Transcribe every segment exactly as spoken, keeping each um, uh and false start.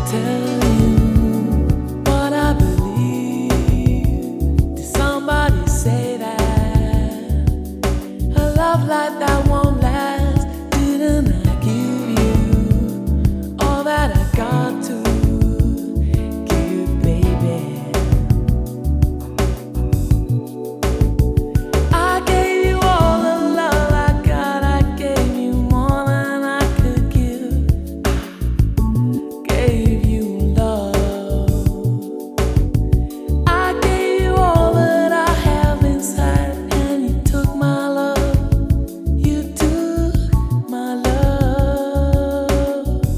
tell you what I believe? Did somebody say that a love like that won't last? Didn't I give you all that I got to give, baby? I gave you all the love I got. I gave you more than I could give. Gave you love. I gave you all that I have inside, and you took my love. You took my love.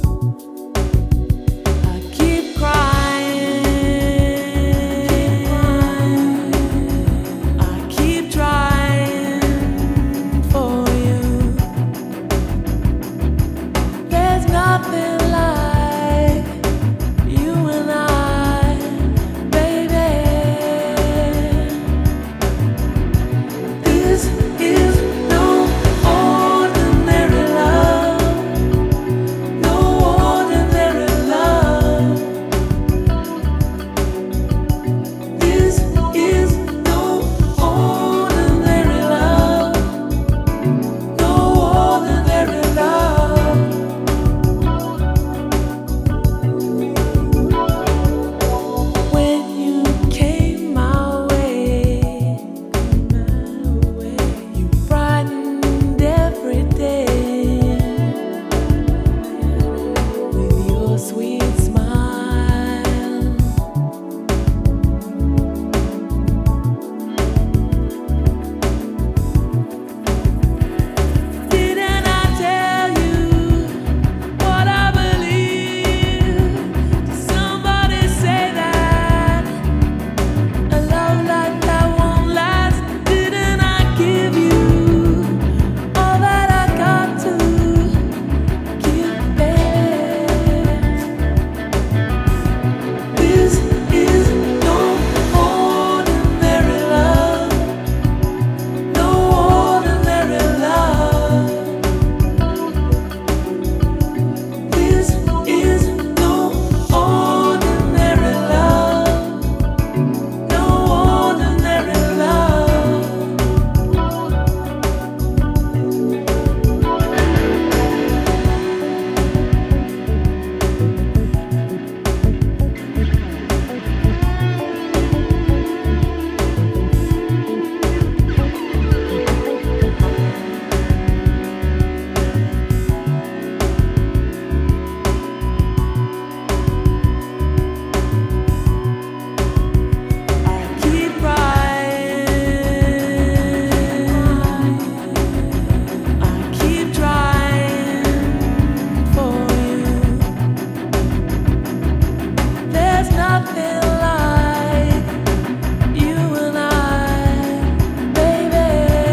I keep crying. I keep trying for you. There's nothing like you and I, baby. This is no ordinary love, no ordinary love. This is no ordinary love, no ordinary love. When you came my way, you brightened every day with your sweet smile. Didn't I tell you what I believe? Did somebody say that a love like that won't last? Didn't I give you all that I got to give, baby? This is no ordinary love, no ordinary love. This is no ordinary love, no ordinary love. I keep crying. I keep trying for you. There's nothing like you and I, baby.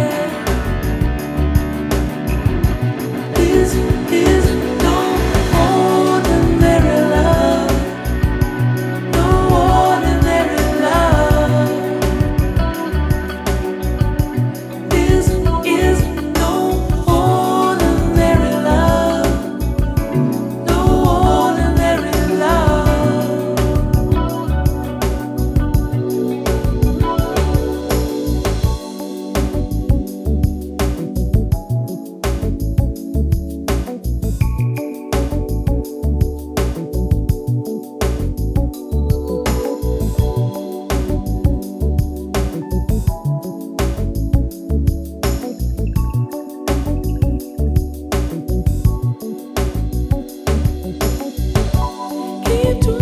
This is no ordinary love, no ordinary love. This is no ordinary love, no ordinary love. Keep